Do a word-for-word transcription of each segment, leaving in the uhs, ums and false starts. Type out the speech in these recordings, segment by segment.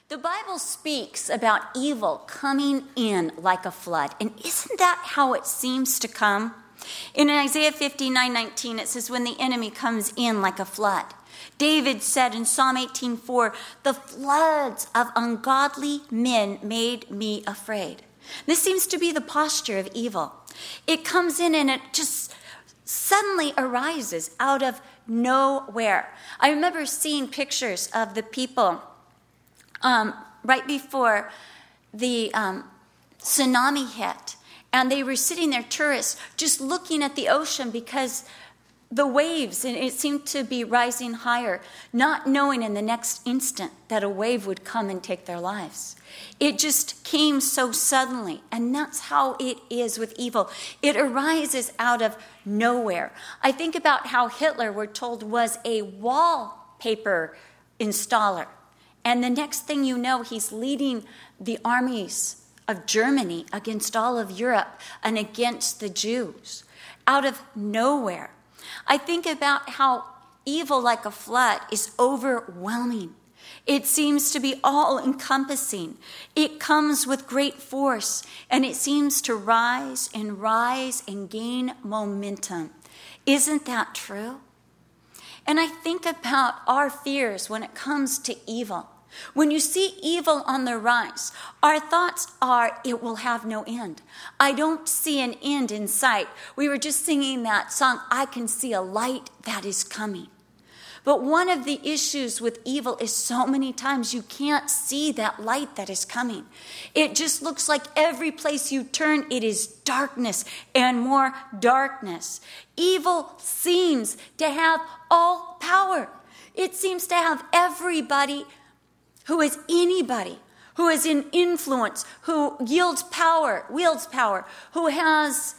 The Bible speaks about evil coming in like a flood. And isn't that how it seems to come? In Isaiah fifty-nine nineteen, it says, when the enemy comes in like a flood. David said in Psalm eighteen four, the floods of ungodly men made me afraid. This seems to be the posture of evil. It comes in and it just suddenly arises out of nowhere. I remember seeing pictures of the people um, right before the um, tsunami hit. And they were sitting there, tourists, just looking at the ocean because the waves, and it seemed to be rising higher, not knowing in the next instant that a wave would come and take their lives. It just came so suddenly, and that's how it is with evil. It arises out of nowhere. I think about how Hitler, we're told, was a wallpaper installer. And the next thing you know, he's leading the armies of Germany against all of Europe and against the Jews out of nowhere. I think about how evil like a flood is overwhelming. It seems to be all-encompassing. It comes with great force, and it seems to rise and rise and gain momentum. Isn't that true? And I think about our fears when it comes to evil. When you see evil on the rise, our thoughts are, it will have no end. I don't see an end in sight. We were just singing that song, I can see a light that is coming. But one of the issues with evil is so many times you can't see that light that is coming. It just looks like every place you turn, it is darkness and more darkness. Evil seems to have all power. It seems to have everybody who is anybody, who is in influence, who yields power, wields power, who has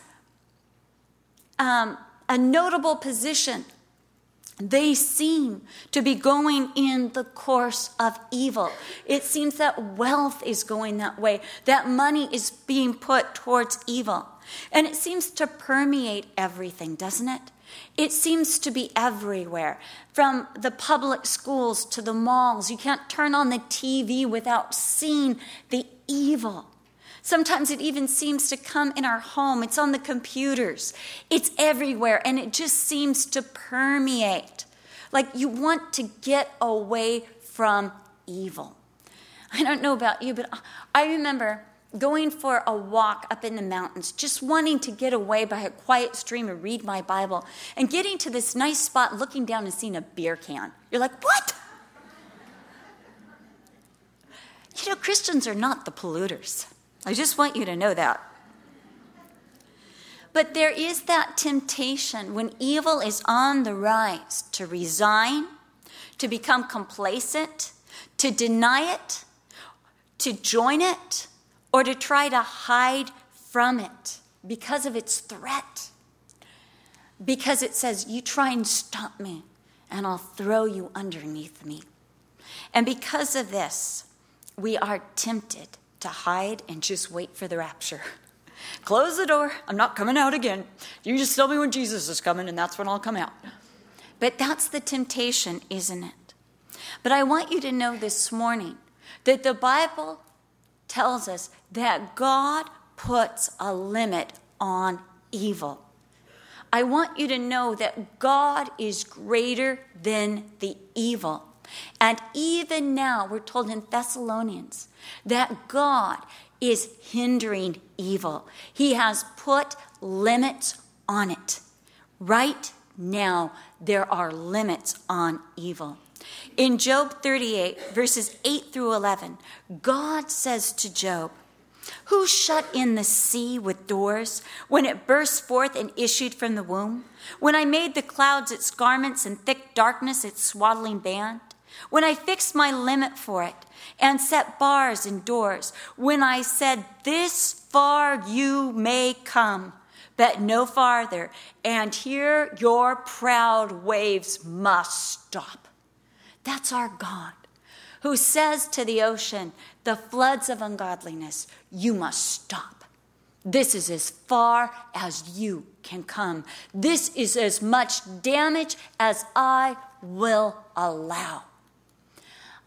um, a notable position. They seem to be going in the course of evil. It seems that wealth is going that way, that money is being put towards evil. And it seems to permeate everything, doesn't it? It seems to be everywhere, from the public schools to the malls. You can't turn on the T V without seeing the evil. Sometimes it even seems to come in our home. It's on the computers. It's everywhere, and it just seems to permeate. Like you want to get away from evil. I don't know about you, but I remember going for a walk up in the mountains, just wanting to get away by a quiet stream and read my Bible, and getting to this nice spot, looking down and seeing a beer can. You're like, what? You know, Christians are not the polluters. I just want you to know that. But there is that temptation when evil is on the rise to resign, to become complacent, to deny it, to join it, or to try to hide from it because of its threat. Because it says, you try and stop me, and I'll throw you underneath me. And because of this, we are tempted to hide and just wait for the rapture. Close the door. I'm not coming out again. You just tell me when Jesus is coming, and that's when I'll come out. But that's the temptation, isn't it? But I want you to know this morning that the Bible tells us that God puts a limit on evil. I want you to know that God is greater than the evil. And even now, we're told in Thessalonians that God is hindering evil. He has put limits on it. Right now, there are limits on evil. In Job thirty-eight, verses eight through eleven, God says to Job, who shut in the sea with doors when it burst forth and issued from the womb? When I made the clouds its garments and thick darkness its swaddling band? When I fixed my limit for it and set bars and doors? When I said, this far you may come, but no farther, and here your proud waves must stop. That's our God, who says to the ocean, the floods of ungodliness, you must stop. This is as far as you can come. This is as much damage as I will allow.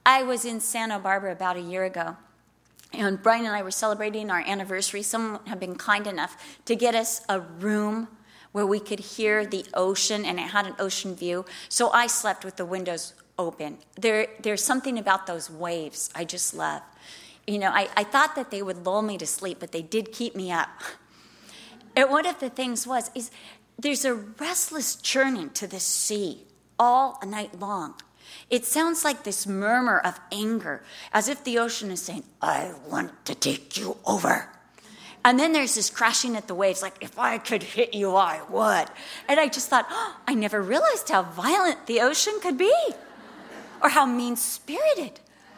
I was in Santa Barbara about a year ago, and Brian and I were celebrating our anniversary. Someone had been kind enough to get us a room where we could hear the ocean, and it had an ocean view. So I slept with the windows open. There, there's something about those waves I just love. You know, I, I thought that they would lull me to sleep, but they did keep me up. And one of the things was, is there's a restless churning to the sea all night long. It sounds like this murmur of anger, as if the ocean is saying, I want to take you over. And then there's this crashing at the waves, like, if I could hit you, I would. And I just thought, oh, I never realized how violent the ocean could be, or how mean-spirited.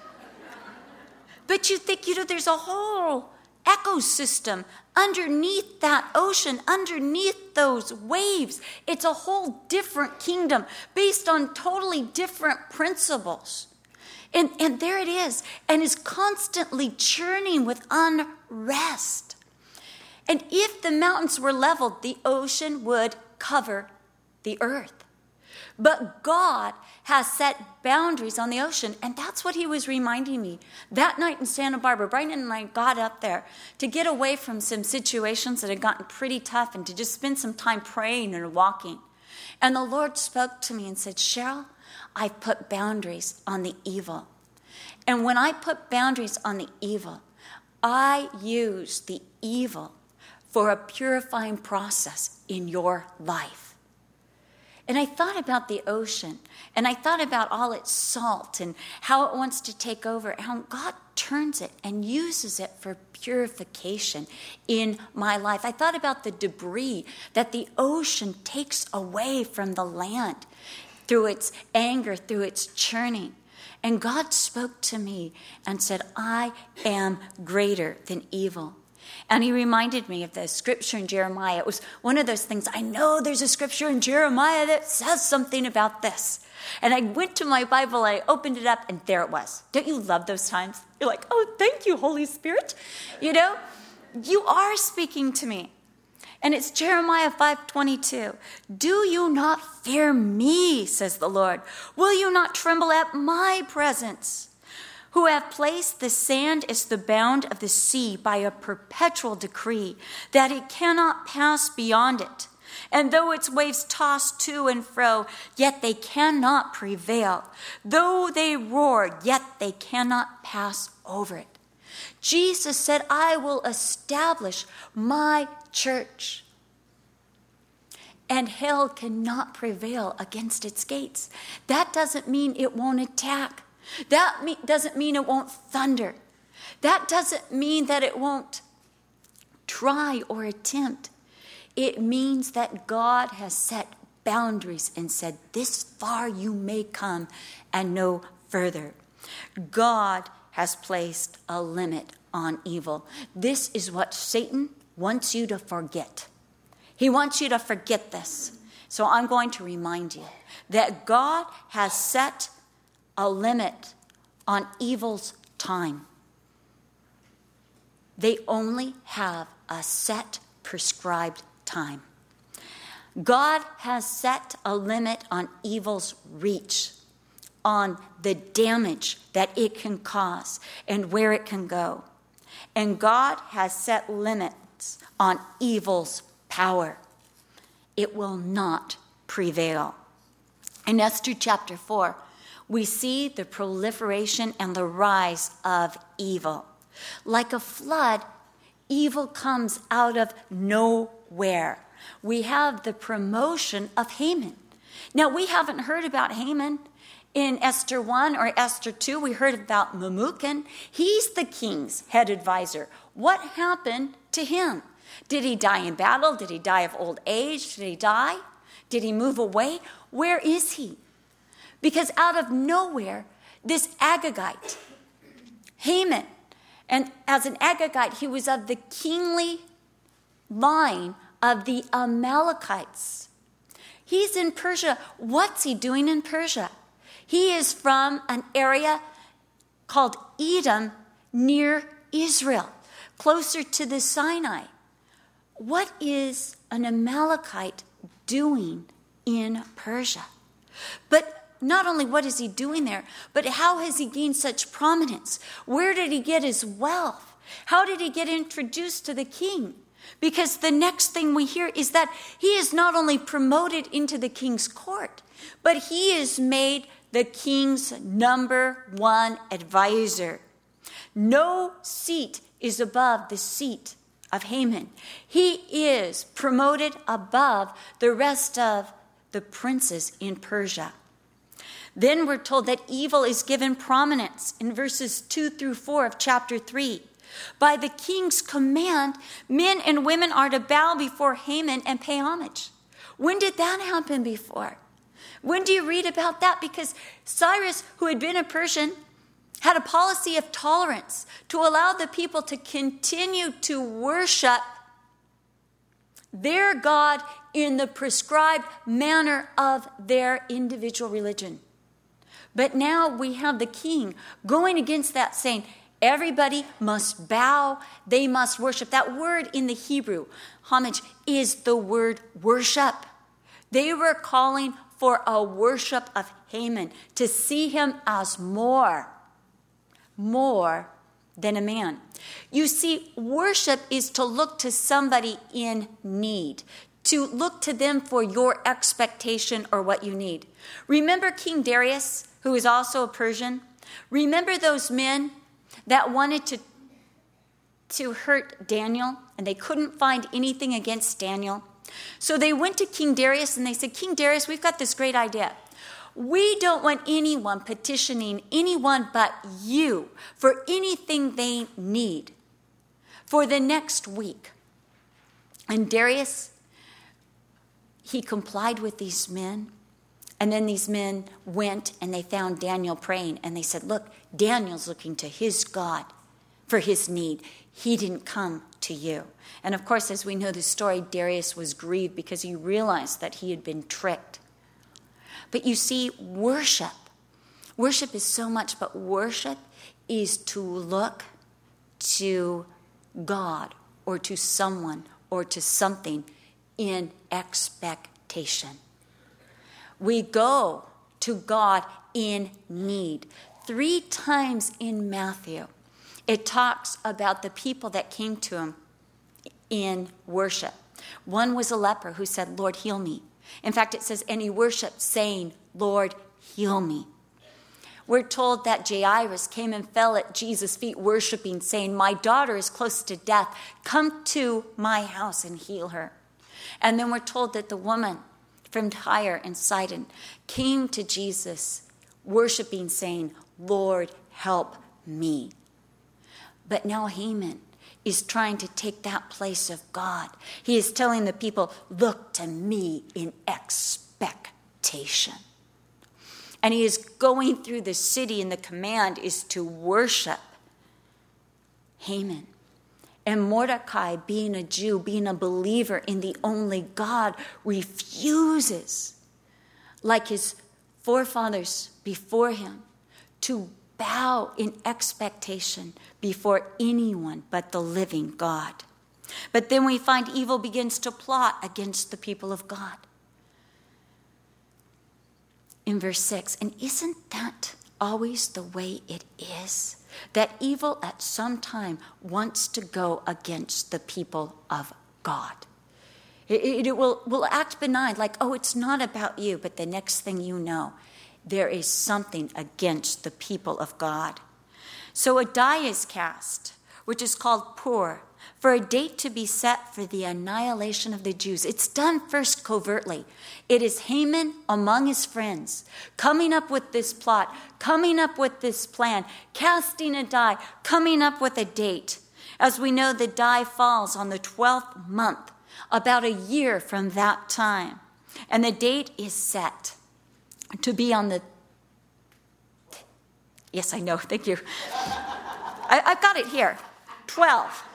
But you think, you know, there's a whole ecosystem underneath that ocean, underneath those waves. It's a whole different kingdom based on totally different principles. And, and there it is, and is constantly churning with unrest. And if the mountains were leveled, the ocean would cover the earth. But God has set boundaries on the ocean, and that's what he was reminding me. That night in Santa Barbara, Brian and I got up there to get away from some situations that had gotten pretty tough and to just spend some time praying and walking. And the Lord spoke to me and said, Cheryl, I've put boundaries on the evil. And when I put boundaries on the evil, I use the evil for a purifying process in your life. And I thought about the ocean, and I thought about all its salt and how it wants to take over, how God turns it and uses it for purification in my life. I thought about the debris that the ocean takes away from the land through its anger, through its churning. And God spoke to me and said, I am greater than evil. And he reminded me of the scripture in Jeremiah. It was one of those things, I know there's a scripture in Jeremiah that says something about this. And I went to my Bible, I opened it up, and there it was. Don't you love those times? You're like, oh, thank you, Holy Spirit. You know, you are speaking to me. And it's Jeremiah five twenty-two. Do you not fear me, says the Lord? Will you not tremble at my presence? Who have placed the sand as the bound of the sea by a perpetual decree, that it cannot pass beyond it. And though its waves toss to and fro, yet they cannot prevail. Though they roar, yet they cannot pass over it. Jesus said, I will establish my church. And hell cannot prevail against its gates. That doesn't mean it won't attack. That me- doesn't mean it won't thunder. That doesn't mean that it won't try or attempt. It means that God has set boundaries and said, this far you may come and no further. God has placed a limit on evil. This is what Satan wants you to forget. He wants you to forget this. So I'm going to remind you that God has set a limit on evil's time. They only have a set prescribed time. God has set a limit on evil's reach, on the damage that it can cause and where it can go. And God has set limits on evil's power. It will not prevail. In Esther chapter four, we see the proliferation and the rise of evil. Like a flood, evil comes out of nowhere. We have the promotion of Haman. Now, we haven't heard about Haman in Esther one or Esther two. We heard about Memucan. He's the king's head advisor. What happened to him? Did he die in battle? Did he die of old age? Did he die? Did he move away? Where is he? Because out of nowhere, this Agagite, Haman, and as an Agagite, he was of the kingly line of the Amalekites. He's in Persia. What's he doing in Persia? He is from an area called Edom near Israel, closer to the Sinai. What is an Amalekite doing in Persia? But not only what is he doing there, but how has he gained such prominence? Where did he get his wealth? How did he get introduced to the king? Because the next thing we hear is that he is not only promoted into the king's court, but he is made the king's number one advisor. No seat is above the seat of Haman. He is promoted above the rest of the princes in Persia. Then we're told that evil is given prominence in verses two through four of chapter three. By the king's command, men and women are to bow before Haman and pay homage. When did that happen before? When do you read about that? Because Cyrus, who had been a Persian, had a policy of tolerance to allow the people to continue to worship their God in the prescribed manner of their individual religion. But now we have the king going against that, saying everybody must bow, they must worship. That word in the Hebrew, homage, is the word worship. They were calling for a worship of Haman, to see him as more, more than a man. You see, worship is to look to somebody in need, to look to them for your expectation or what you need. Remember King Darius, who is also a Persian? Remember those men that wanted to, to hurt Daniel, and they couldn't find anything against Daniel? So they went to King Darius and they said, King Darius, we've got this great idea. We don't want anyone petitioning anyone but you for anything they need for the next week. And Darius, he complied with these men. And then these men went and they found Daniel praying. And they said, look, Daniel's looking to his God for his need. He didn't come to you. And of course, as we know the story, Darius was grieved because he realized that he had been tricked. But you see, worship, worship is so much, but worship is to look to God or to someone or to something in expectation. We go to God in need. Three times in Matthew, it talks about the people that came to him in worship. One was a leper who said, Lord, heal me. In fact, it says, and he worshiped, saying, Lord, heal me. We're told that Jairus came and fell at Jesus' feet worshiping, saying, my daughter is close to death. Come to my house and heal her. And then we're told that the woman from Tyre and Sidon came to Jesus worshiping, saying, Lord, help me. But now Haman is trying to take that place of God. He is telling the people, look to me in expectation. And he is going through the city, and the command is to worship Haman. And Mordecai, being a Jew, being a believer in the only God, refuses, like his forefathers before him, to bow in expectation before anyone but the living God. But then we find evil begins to plot against the people of God. In verse six, and isn't that always the way it is? That evil at some time wants to go against the people of God. It, it will, will act benign, like, oh, it's not about you, but the next thing you know, there is something against the people of God. So a die is cast, which is called Pur, for a date to be set for the annihilation of the Jews. It's done first covertly. It is Haman among his friends, coming up with this plot, coming up with this plan, casting a die, coming up with a date. As we know, the die falls on the twelfth month, about a year from that time. And the date is set to be on the... Yes, I know. Thank you. I, I've got it here. twelve.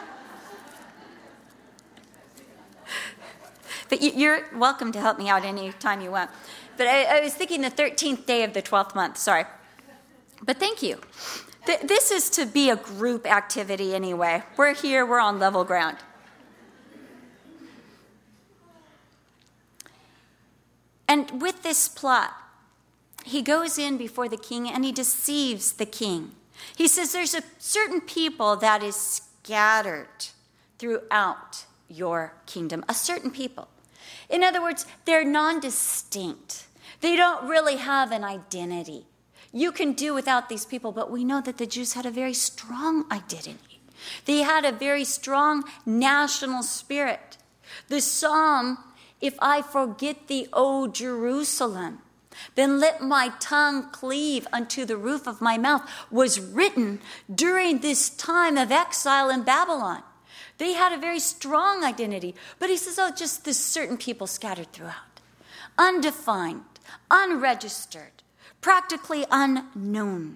But you're welcome to help me out any time you want. But I, I was thinking the thirteenth day of the twelfth month. Sorry. But thank you. Th- this is to be a group activity anyway. We're here. We're on level ground. And with this plot, he goes in before the king and he deceives the king. He says there's a certain people that is scattered throughout your kingdom, a certain people. In other words, they're non-distinct. They don't really have an identity. You can do without these people, but we know that the Jews had a very strong identity. They had a very strong national spirit. The psalm, if I forget thee, O Jerusalem, then let my tongue cleave unto the roof of my mouth, was written during this time of exile in Babylon. They had a very strong identity. But he says, oh, just this certain people scattered throughout. Undefined, unregistered, practically unknown.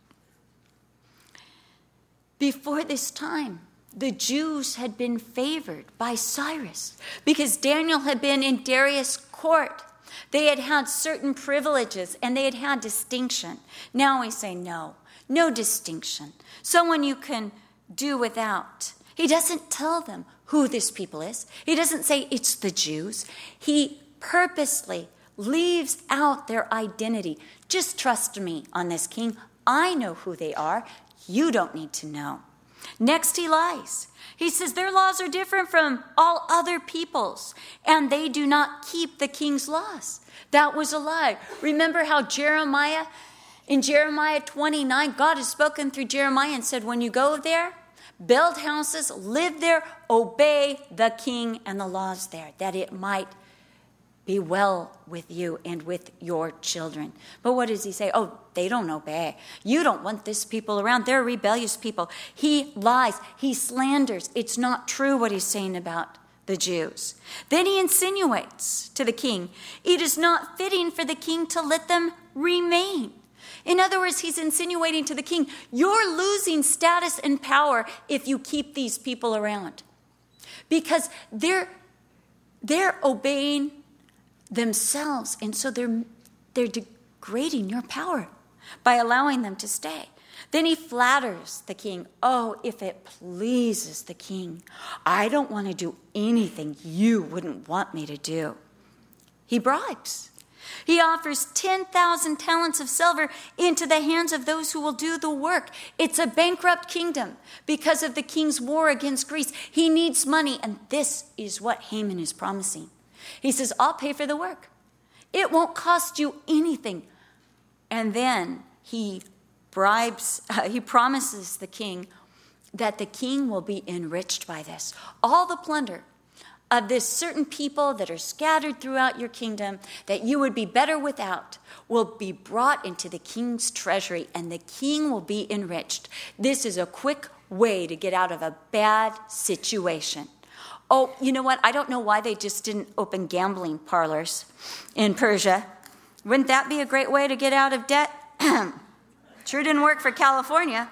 Before this time, the Jews had been favored by Cyrus because Daniel had been in Darius' court. They had had certain privileges and they had had distinction. Now we say no, no distinction. Someone you can do without. He doesn't tell them who this people is. He doesn't say it's the Jews. He purposely leaves out their identity. Just trust me on this, king. I know who they are. You don't need to know. Next, he lies. He says their laws are different from all other peoples, and they do not keep the king's laws. That was a lie. Remember how Jeremiah, in Jeremiah twenty-nine, God has spoken through Jeremiah and said, when you go there, build houses, live there, obey the king and the laws there, that it might be well with you and with your children. But what does he say? Oh, they don't obey. You don't want this people around. They're rebellious people. He lies. He slanders. It's not true what he's saying about the Jews. Then he insinuates to the king, it is not fitting for the king to let them remain. In other words, he's insinuating to the king, you're losing status and power if you keep these people around. Because they're, they're obeying themselves, and so they're they're degrading your power by allowing them to stay. Then he flatters the king. Oh, if it pleases the king, I don't want to do anything you wouldn't want me to do. He bribes. He offers ten thousand talents of silver into the hands of those who will do the work. It's a bankrupt kingdom because of the king's war against Greece. He needs money, and this is what Haman is promising. He says, I'll pay for the work. It won't cost you anything. And then he bribes, uh, he promises the king that the king will be enriched by this. All the plunder of this certain people that are scattered throughout your kingdom that you would be better without will be brought into the king's treasury, and the king will be enriched. This is a quick way to get out of a bad situation. Oh, you know what? I don't know why they just didn't open gambling parlors in Persia. Wouldn't that be a great way to get out of debt? Sure didn't work for California.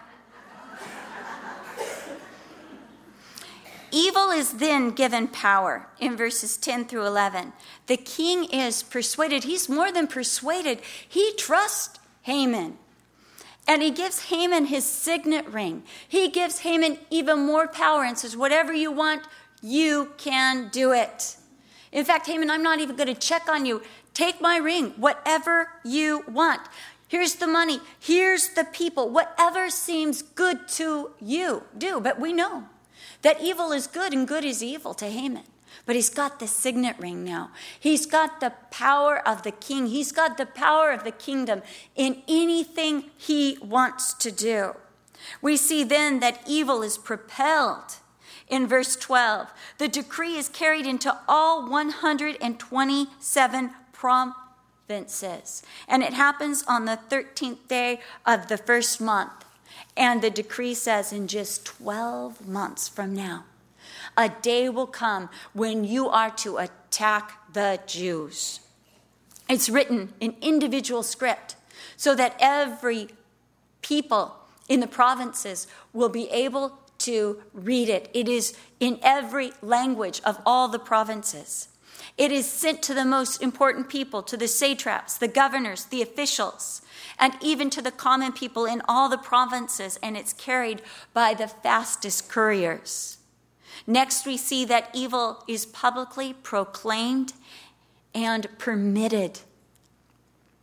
Evil is then given power in verses ten through eleven. The king is persuaded. He's more than persuaded. He trusts Haman. And he gives Haman his signet ring. He gives Haman even more power and says, whatever you want, you can do it. In fact, Haman, I'm not even going to check on you. Take my ring, whatever you want. Here's the money. Here's the people. Whatever seems good to you, do. But we know that evil is good and good is evil to Haman. But he's got the signet ring now. He's got the power of the king. He's got the power of the kingdom in anything he wants to do. We see then that evil is propelled. In verse twelve, the decree is carried into all one hundred twenty-seven provinces. And it happens on the thirteenth day of the first month. And the decree says in just twelve months from now, a day will come when you are to attack the Jews. It's written in individual script so that every people in the provinces will be able to read it. It is in every language of all the provinces. It is sent to the most important people, to the satraps, the governors, the officials, and even to the common people in all the provinces, and it's carried by the fastest couriers. Next, we see that evil is publicly proclaimed and permitted.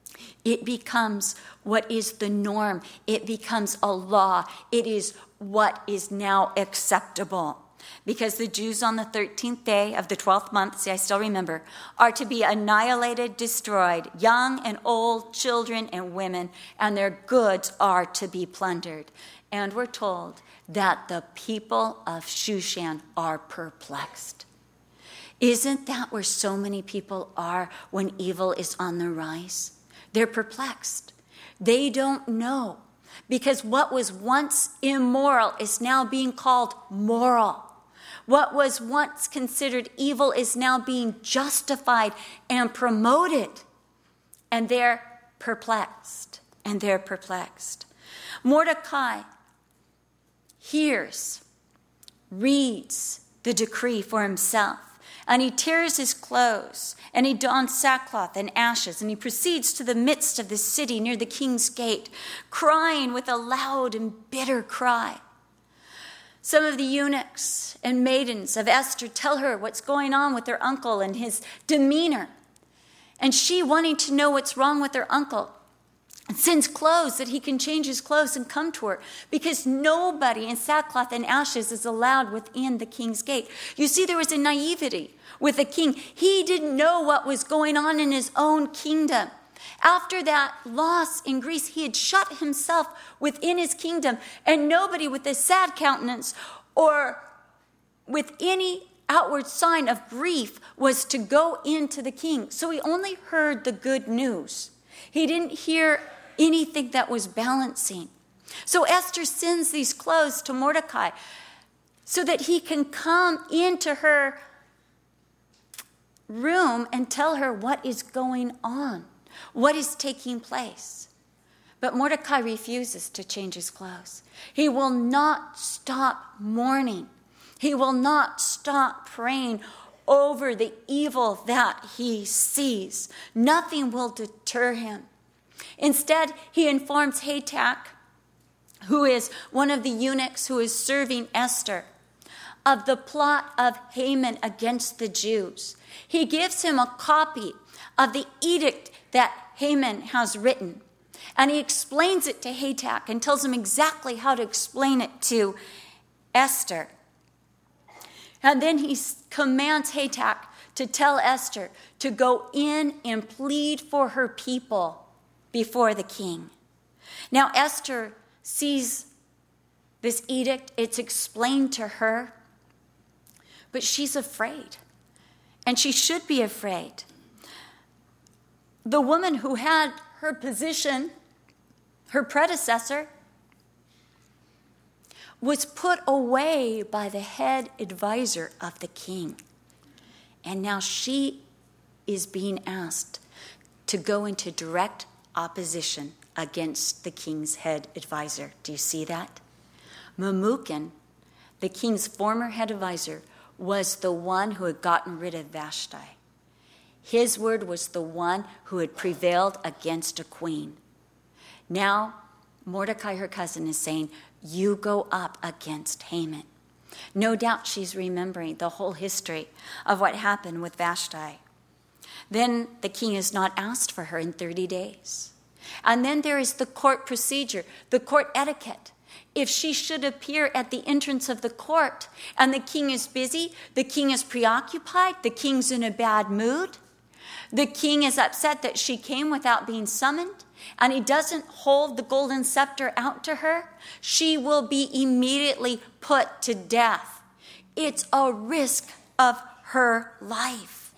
It becomes what is the norm. It becomes a law. It is what is now acceptable. Because the Jews on the thirteenth day of the twelfth month, see, I still remember, are to be annihilated, destroyed, young and old, children and women, and their goods are to be plundered. And we're told that the people of Shushan are perplexed. Isn't that where so many people are when evil is on the rise? They're perplexed. They don't know. Because what was once immoral is now being called moral. What was once considered evil is now being justified and promoted. And they're perplexed. And they're perplexed. Mordecai hears, reads the decree for himself. And he tears his clothes, and he dons sackcloth and ashes, and he proceeds to the midst of the city near the king's gate, crying with a loud and bitter cry. Some of the eunuchs and maidens of Esther tell her what's going on with their uncle and his demeanor. And she, wanting to know what's wrong with her uncle, sends clothes that he can change his clothes and come to her, because nobody in sackcloth and ashes is allowed within the king's gate. You see, there was a naivety with the king. He didn't know what was going on in his own kingdom. After that loss in Greece, he had shut himself within his kingdom, and nobody with a sad countenance or with any outward sign of grief was to go into the king. So he only heard the good news. He didn't hear anything that was balancing. So Esther sends these clothes to Mordecai so that he can come into her room and tell her what is going on, what is taking place. But Mordecai refuses to change his clothes. He will not stop mourning. He will not stop praying over the evil that he sees. Nothing will deter him. Instead, he informs Hatak, who is one of the eunuchs who is serving Esther, of the plot of Haman against the Jews. He gives him a copy of the edict that Haman has written, and he explains it to Hatak and tells him exactly how to explain it to Esther. And then he commands Hatak to tell Esther to go in and plead for her people before the king. Now Esther sees this edict. It's explained to her, but she's afraid. And she should be afraid. The woman who had her position, her predecessor, was put away by the head advisor of the king. And now she is being asked to go into direct opposition against the king's head advisor. Do you see that? Memucan, the king's former head advisor, was the one who had gotten rid of Vashti. His word was the one who had prevailed against a queen. Now, Mordecai, her cousin, is saying, you go up against Haman. No doubt she's remembering the whole history of what happened with Vashti. Then the king is not asked for her in thirty days. And then there is the court procedure, the court etiquette. If she should appear at the entrance of the court and the king is busy, the king is preoccupied, the king's in a bad mood, the king is upset that she came without being summoned, and he doesn't hold the golden scepter out to her, she will be immediately put to death. It's a risk of her life.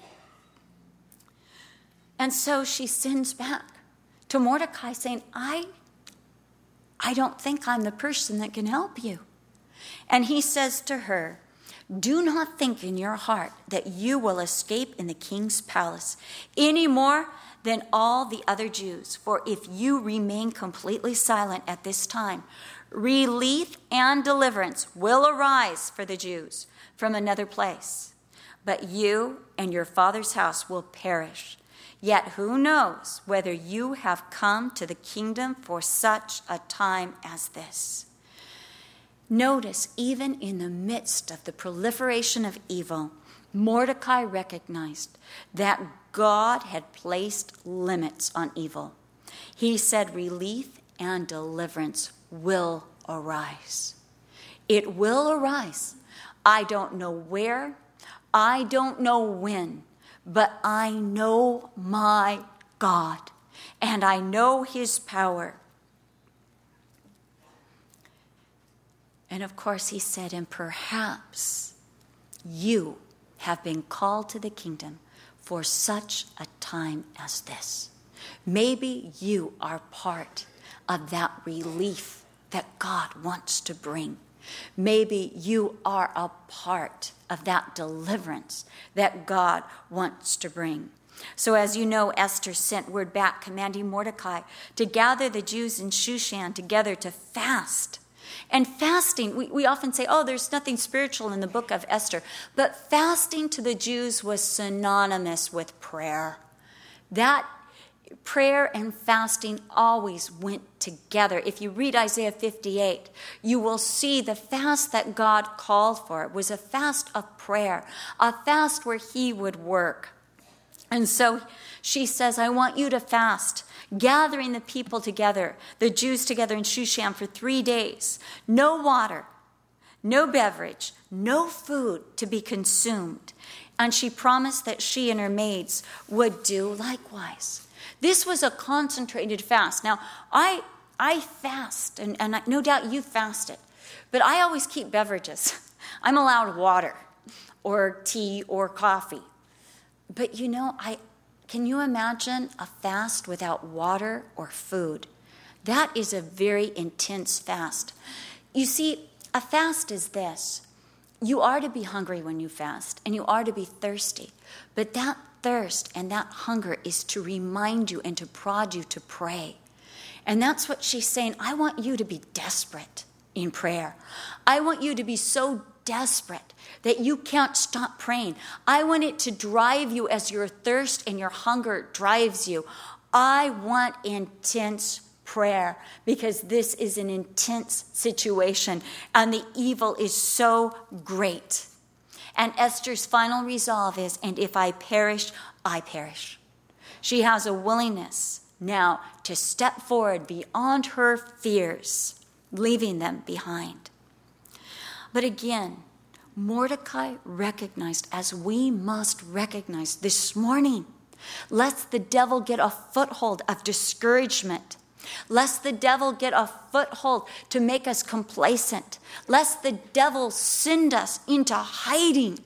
And so she sends back to Mordecai saying, I, I don't think I'm the person that can help you. And he says to her, do not think in your heart that you will escape in the king's palace any more than all the other Jews. For if you remain completely silent at this time, relief and deliverance will arise for the Jews from another place. But you and your father's house will perish. Yet who knows whether you have come to the kingdom for such a time as this? Notice, even in the midst of the proliferation of evil, Mordecai recognized that God had placed limits on evil. He said relief and deliverance will arise. It will arise. I don't know where, I don't know when, but I know my God, and I know his power. And of course, he said, and perhaps you have been called to the kingdom for such a time as this. Maybe you are part of that relief that God wants to bring. Maybe you are a part of that deliverance that God wants to bring. So as you know, Esther sent word back commanding Mordecai to gather the Jews in Shushan together to fast. And fasting, we, we often say, oh, there's nothing spiritual in the book of Esther. But fasting to the Jews was synonymous with prayer. That prayer and fasting always went together. If you read Isaiah fifty-eight, you will see the fast that God called for. It was a fast of prayer, a fast where he would work. And so she says, I want you to fast, gathering the people together, the Jews together in Shushan for three days. No water, no beverage, no food to be consumed. And she promised that she and her maids would do likewise. This was a concentrated fast. Now, I I fast, and, and I, no doubt you fasted, but I always keep beverages. I'm allowed water or tea or coffee. But you know, I can you imagine a fast without water or food? That is a very intense fast. You see, a fast is this. You are to be hungry when you fast, and you are to be thirsty. But that thirst and that hunger is to remind you and to prod you to pray. And that's what she's saying. I want you to be desperate in prayer. I want you to be so desperate that you can't stop praying. I want it to drive you as your thirst and your hunger drives you. I want intense prayer because this is an intense situation and the evil is so great. And Esther's final resolve is, and if I perish, I perish. She has a willingness now to step forward beyond her fears, leaving them behind. But again, Mordecai recognized, as we must recognize this morning, lest the devil get a foothold of discouragement, lest the devil get a foothold to make us complacent, lest the devil send us into hiding.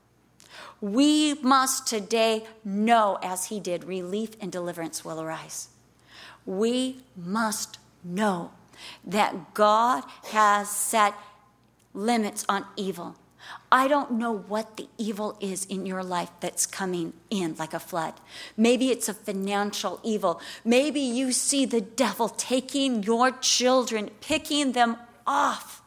We must today know, as he did, relief and deliverance will arise. We must know that God has set limits on evil. I don't know what the evil is in your life that's coming in like a flood. Maybe it's a financial evil. Maybe you see the devil taking your children, picking them off.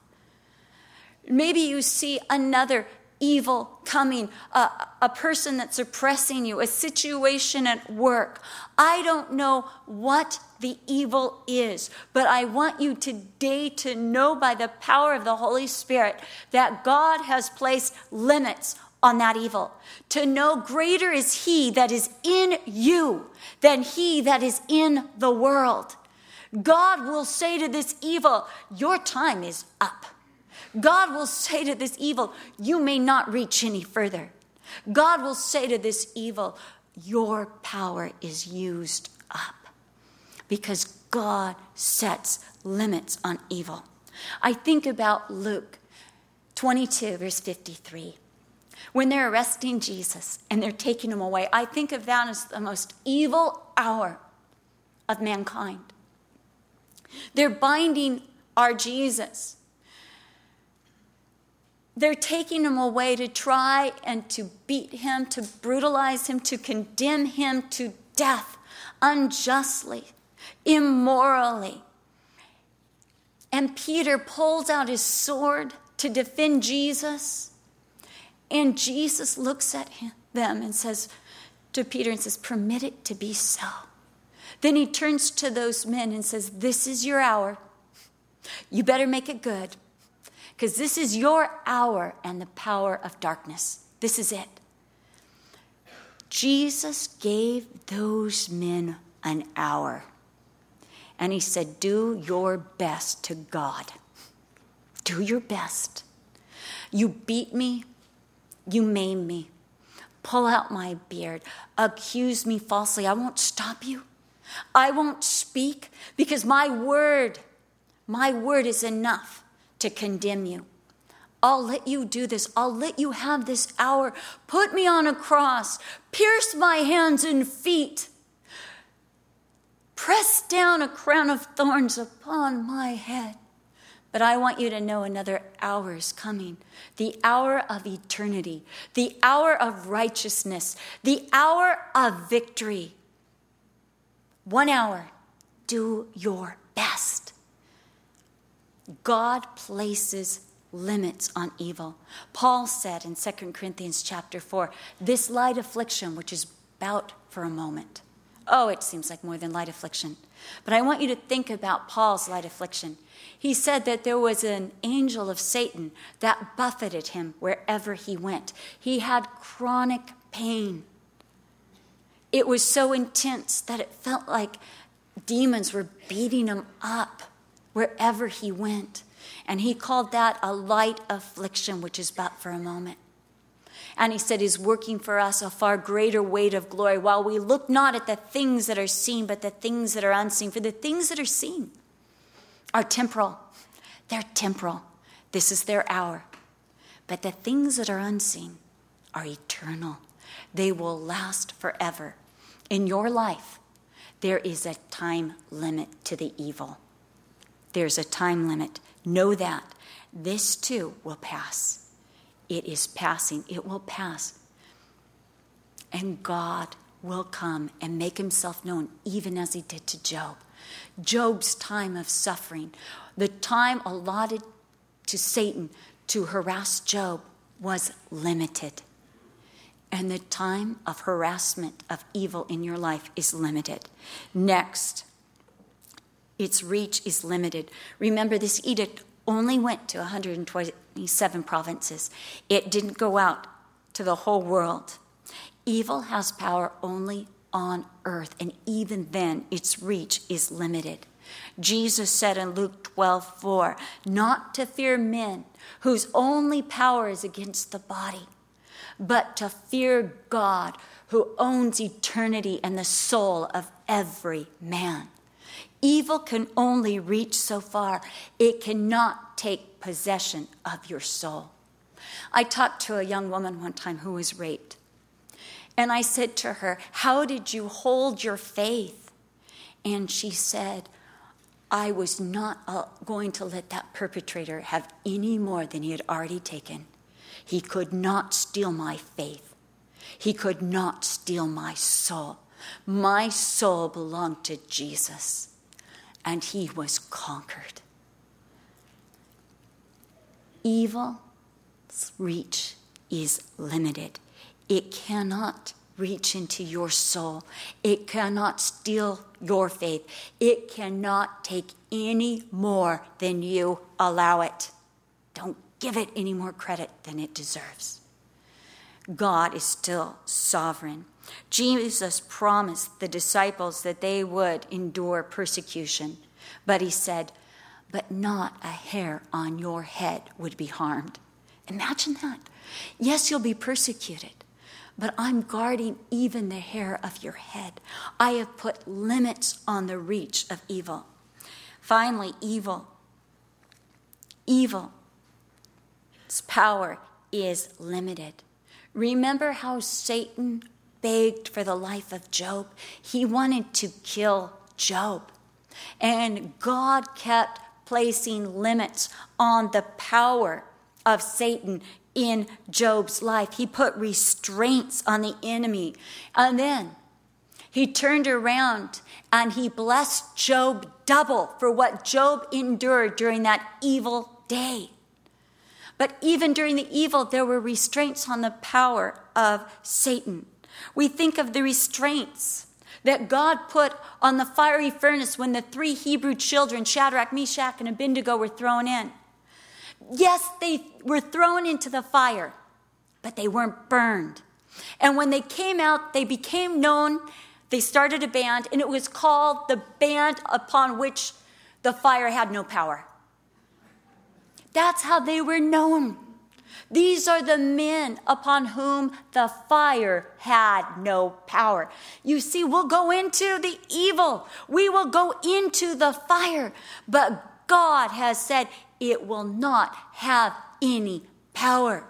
Maybe you see another evil coming, a, a person that's oppressing you, a situation at work. I don't know what the evil is, but I want you today to know by the power of the Holy Spirit that God has placed limits on that evil. To know greater is he that is in you than he that is in the world. God will say to this evil, your time is up. God will say to this evil, you may not reach any further. God will say to this evil, your power is used up. Because God sets limits on evil. I think about Luke twenty-two, verse fifty-three. When they're arresting Jesus and they're taking him away, I think of that as the most evil hour of mankind. They're binding our Jesus. They're taking him away to try and to beat him, to brutalize him, to condemn him to death unjustly, immorally. And Peter pulls out his sword to defend Jesus. And Jesus looks at him, them and says to Peter and says, permit it to be so. Then he turns to those men and says, this is your hour. You better make it good. Because this is your hour and the power of darkness. This is it. Jesus gave those men an hour. And he said, do your best to God. Do your best. You beat me. You maim me. Pull out my beard. Accuse me falsely. I won't stop you. I won't speak because my word, my word is enough to condemn you. I'll let you do this. I'll let you have this hour. Put me on a cross. Pierce my hands and feet. Press down a crown of thorns upon my head. But I want you to know another hour is coming. The hour of eternity. The hour of righteousness. The hour of victory. One hour. Do your best. God places limits on evil. Paul said in Second Corinthians chapter four, this light affliction, which is about for a moment. Oh, it seems like more than light affliction. But I want you to think about Paul's light affliction. He said that there was an angel of Satan that buffeted him wherever he went. He had chronic pain. It was so intense that it felt like demons were beating him up wherever he went. And he called that a light affliction, which is but for a moment. And he said he's working for us a far greater weight of glory, while we look not at the things that are seen, but the things that are unseen. For the things that are seen are temporal. They're temporal. This is their hour. But the things that are unseen are eternal. They will last forever. In your life, there is a time limit to the evil. There's a time limit. Know that. This too will pass. It is passing. It will pass. And God will come and make himself known, even as he did to Job. Job's time of suffering, the time allotted to Satan to harass Job, was limited. And the time of harassment of evil in your life is limited. Next, its reach is limited. Remember, this edict only went to one hundred twenty-seven provinces. It didn't go out to the whole world. Evil has power only on earth, and even then, its reach is limited. Jesus said in Luke twelve four, not to fear men whose only power is against the body, but to fear God who owns eternity and the soul of every man. Evil can only reach so far. It cannot take possession of your soul. I talked to a young woman one time who was raped. And I said to her, how did you hold your faith? And she said, I was not uh, going to let that perpetrator have any more than he had already taken. He could not steal my faith. He could not steal my soul. My soul belonged to Jesus. And he was conquered. Evil's reach is limited. It cannot reach into your soul. It cannot steal your faith. It cannot take any more than you allow it. Don't give it any more credit than it deserves. God is still sovereign. Jesus promised the disciples that they would endure persecution, but he said, but not a hair on your head would be harmed. Imagine that. Yes, you'll be persecuted, but I'm guarding even the hair of your head. I have put limits on the reach of evil. Finally, evil. Evil's power is limited. Remember how Satan begged for the life of Job? He wanted to kill Job. And God kept placing limits on the power of Satan in Job's life. He put restraints on the enemy. And then he turned around and he blessed Job double for what Job endured during that evil day. But even during the evil, there were restraints on the power of Satan. We think of the restraints that God put on the fiery furnace when the three Hebrew children, Shadrach, Meshach, and Abednego, were thrown in. Yes, they were thrown into the fire, but they weren't burned. And when they came out, they became known They started a band, and it was called the band upon which the fire had no power. That's how they were known. These are the men upon whom the fire had no power. You see, we'll go into the evil. We will go into the fire. But God has said it will not have any power.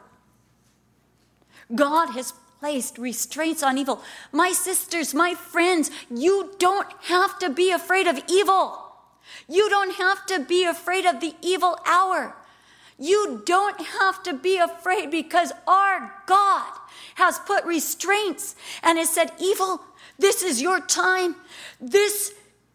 God has placed restraints on evil. My sisters, my friends, you don't have to be afraid of evil. You don't have to be afraid of the evil hour. You don't have to be afraid because our God has put restraints and has said, evil, this is your time. This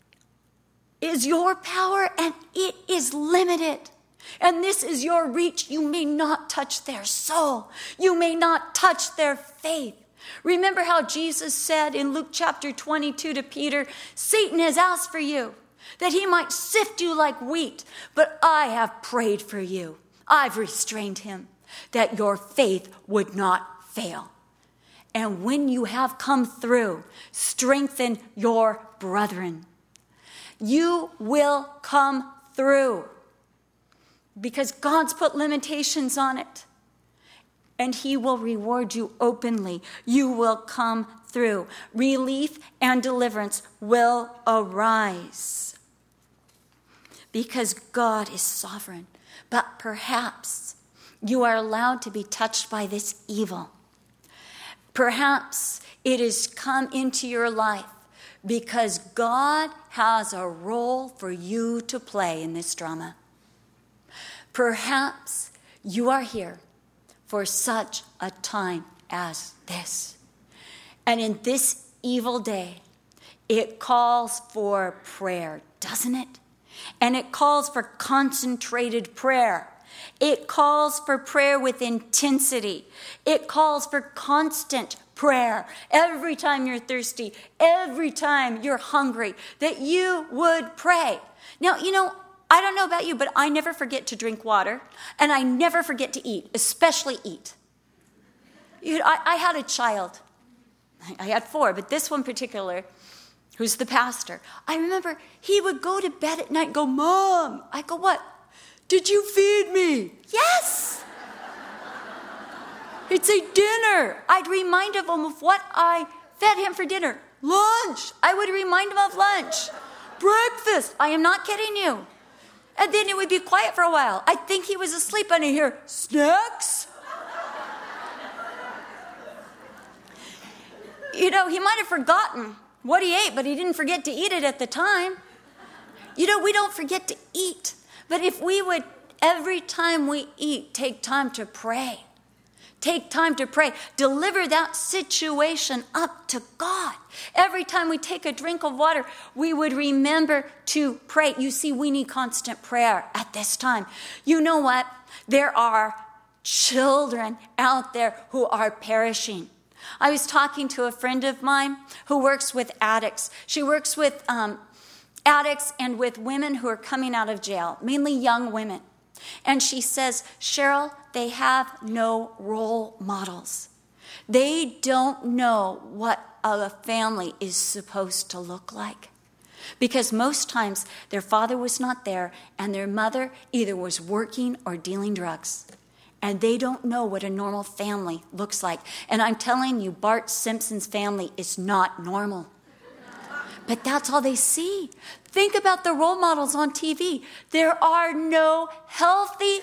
is your power and it is limited. And this is your reach. You may not touch their soul. You may not touch their faith. Remember how Jesus said in Luke chapter twenty-two to Peter, Satan has asked for you that he might sift you like wheat, but I have prayed for you. I've restrained him that your faith would not fail. And when you have come through, strengthen your brethren. You will come through because God's put limitations on it. And he will reward you openly. You will come through. Relief and deliverance will arise because God is sovereign. But perhaps you are allowed to be touched by this evil. Perhaps it has come into your life because God has a role for you to play in this drama. Perhaps you are here for such a time as this. And in this evil day, it calls for prayer, doesn't it? And it calls for concentrated prayer. It calls for prayer with intensity. It calls for constant prayer. Every time you're thirsty, every time you're hungry, that you would pray. Now, you know, I don't know about you, but I never forget to drink water, and I never forget to eat, especially eat. You know, I, I had a child. I had four, but this one particular, who's the pastor, I remember he would go to bed at night and go, Mom. I go, what? Did you feed me? Yes. He'd say, dinner. I'd remind him of what I fed him for dinner. Lunch. I would remind him of lunch. Breakfast. I am not kidding you. And then it would be quiet for a while. I think he was asleep and I hear, snacks? You know, he might have forgotten what he ate, but he didn't forget to eat it at the time. You know, we don't forget to eat. But if we would, every time we eat, take time to pray. Take time to pray. Deliver that situation up to God. Every time we take a drink of water, we would remember to pray. You see, we need constant prayer at this time. You know what? There are children out there who are perishing. I was talking to a friend of mine who works with addicts. She works with um, addicts and with women who are coming out of jail, mainly young women. And she says, Cheryl, they have no role models. They don't know what a family is supposed to look like. Because most times their father was not there and their mother either was working or dealing drugs. And they don't know what a normal family looks like. And I'm telling you, Bart Simpson's family is not normal. But that's all they see. Think about the role models on T V. There are no healthy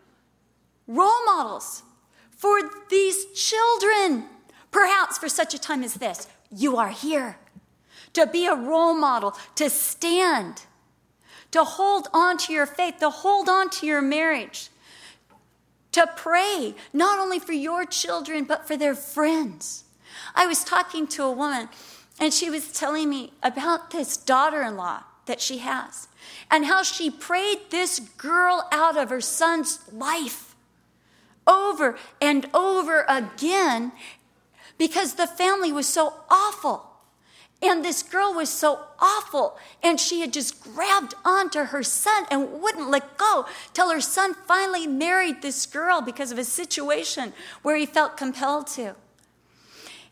role models for these children. Perhaps for such a time as this, you are here to be a role model, to stand, to hold on to your faith, to hold on to your marriage, to pray not only for your children, but for their friends. I was talking to a woman, and she was telling me about this daughter-in-law that she has and how she prayed this girl out of her son's life over and over again because the family was so awful. And this girl was so awful. And she had just grabbed onto her son and wouldn't let go till her son finally married this girl because of a situation where he felt compelled to.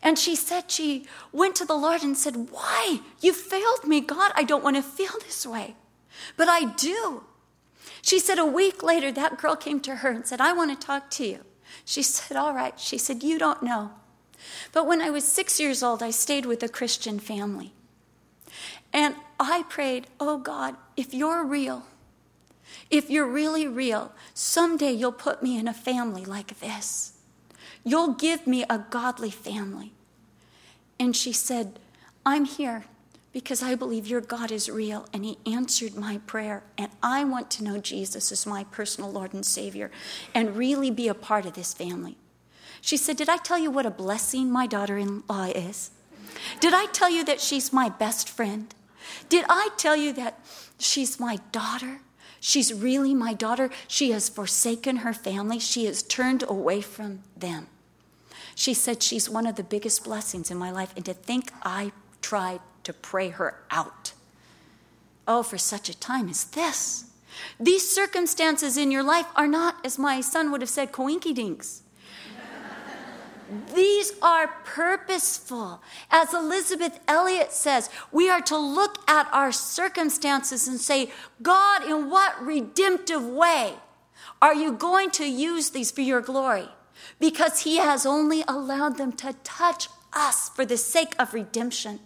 And she said she went to the Lord and said, why? You failed me, God. I don't want to feel this way, but I do. She said a week later, that girl came to her and said, I want to talk to you. She said, all right. She said, you don't know. But when I was six years old, I stayed with a Christian family. And I prayed, oh God, if you're real, if you're really real, someday you'll put me in a family like this. You'll give me a godly family. And she said, I'm here because I believe your God is real, and he answered my prayer, and I want to know Jesus as my personal Lord and Savior and really be a part of this family. She said, did I tell you what a blessing my daughter-in-law is? Did I tell you that she's my best friend? Did I tell you that she's my daughter? She's really my daughter. She has forsaken her family. She has turned away from them. She said she's one of the biggest blessings in my life. And to think I tried to pray her out. Oh, for such a time as this. These circumstances in your life are not, as my son would have said, coinkydinks. These are purposeful. As Elizabeth Elliot says, we are to look at our circumstances and say, God, in what redemptive way are you going to use these for your glory? Because he has only allowed them to touch us for the sake of redemption.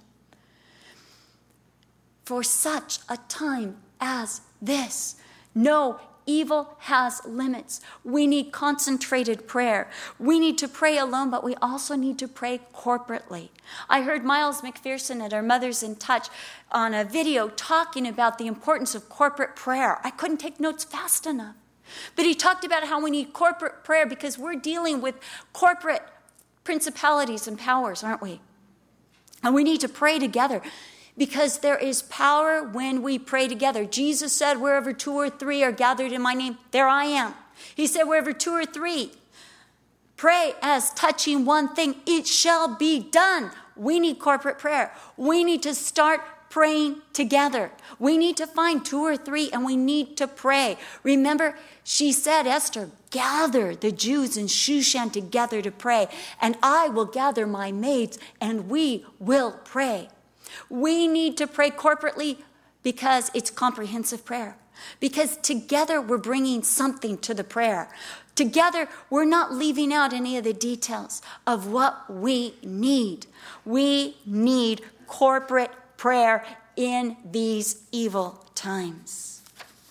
For such a time as this, no, evil has limits. We need concentrated prayer. We need to pray alone, but we also need to pray corporately. I heard Miles McPherson at our Mothers in Touch on a video talking about the importance of corporate prayer. I couldn't take notes fast enough. But he talked about how we need corporate prayer because we're dealing with corporate principalities and powers, aren't we? And we need to pray together. Because there is power when we pray together. Jesus said, wherever two or three are gathered in my name, there I am. He said, wherever two or three pray as touching one thing, it shall be done. We need corporate prayer. We need to start praying together. We need to find two or three and we need to pray. Remember, she said, Esther, gather the Jews in Shushan together to pray, and I will gather my maids and we will pray. We need to pray corporately because it's comprehensive prayer. Because together we're bringing something to the prayer. Together we're not leaving out any of the details of what we need. We need corporate prayer in these evil times.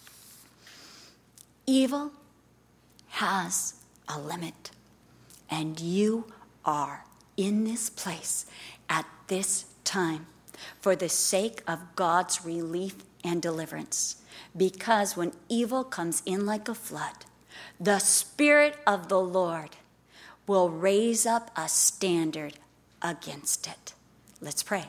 Evil has a limit, and you are in this place at this time for the sake of God's relief and deliverance. Because when evil comes in like a flood, the Spirit of the Lord will raise up a standard against it. Let's pray.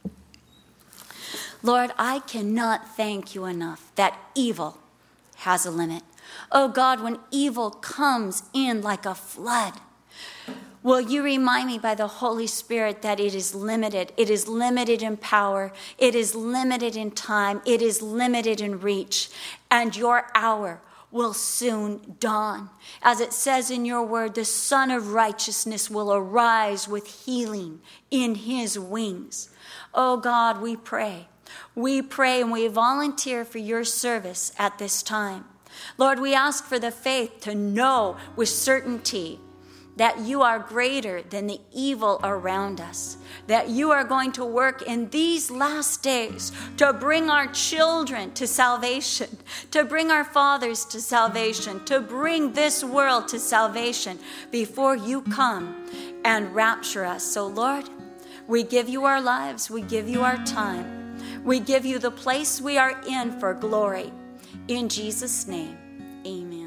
Lord, I cannot thank you enough that evil has a limit. Oh God, when evil comes in like a flood, will you remind me by the Holy Spirit that it is limited. It is limited in power. It is limited in time. It is limited in reach. And your hour will soon dawn. As it says in your word, the Son of Righteousness will arise with healing in his wings. Oh God, we pray. We pray and we volunteer for your service at this time. Lord, we ask for the faith to know with certainty that you are greater than the evil around us, that you are going to work in these last days to bring our children to salvation, to bring our fathers to salvation, to bring this world to salvation before you come and rapture us. So Lord, we give you our lives, we give you our time, we give you the place we are in for glory. In Jesus' name, amen.